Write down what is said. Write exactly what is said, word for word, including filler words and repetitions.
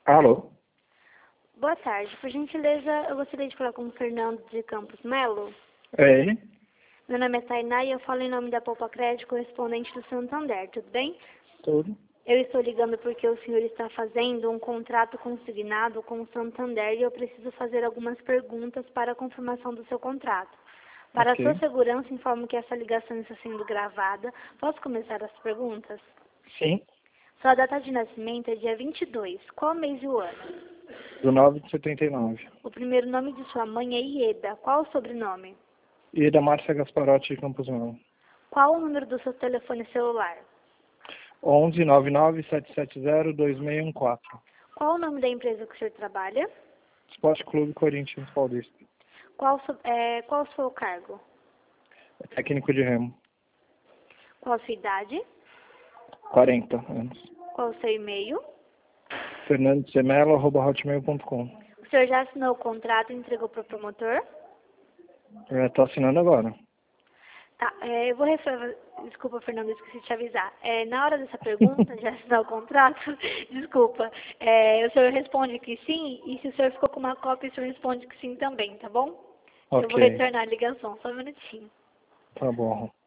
Alô? Boa tarde. Por gentileza, eu gostaria de falar com o Fernando de Campos Melo. É ele? Meu nome é Tainá e eu falo em nome da Poupa Crédito, correspondente do Santander, tudo bem? Tudo. Eu estou ligando porque o senhor está fazendo um contrato consignado com o Santander e eu preciso fazer algumas perguntas para a confirmação do seu contrato. Para a sua Ok. segurança, informo que essa ligação está sendo gravada. Posso começar as perguntas? Sim. Sua data de nascimento é dia vinte e dois. Qual mês e o ano? Do nove de setenta e nove. O primeiro nome de sua mãe é Ieda. Qual o sobrenome? E da Márcia Gasparotti de Campos Melo. Qual o número do seu telefone celular? onze nove nove sete sete zero dois seis um quatro. Qual o nome da empresa que o senhor trabalha? Esporte Clube Corinthians Paulista. Qual, so- é, qual o seu cargo? Técnico de remo. Qual a sua idade? quarenta anos. Qual o seu e-mail? fernando semelo arroba hotmail ponto com. O senhor já assinou o contrato e entregou para o promotor? Estou assinando agora. Tá, é, eu vou refer... Desculpa, Fernando, eu esqueci de te avisar. É, na hora dessa pergunta, de assinar o contrato, desculpa, é, o senhor responde que sim, e se o senhor ficou com uma cópia, o senhor responde que sim também, tá bom? Eu vou Ok. retornar a ligação, só um minutinho. Tá bom.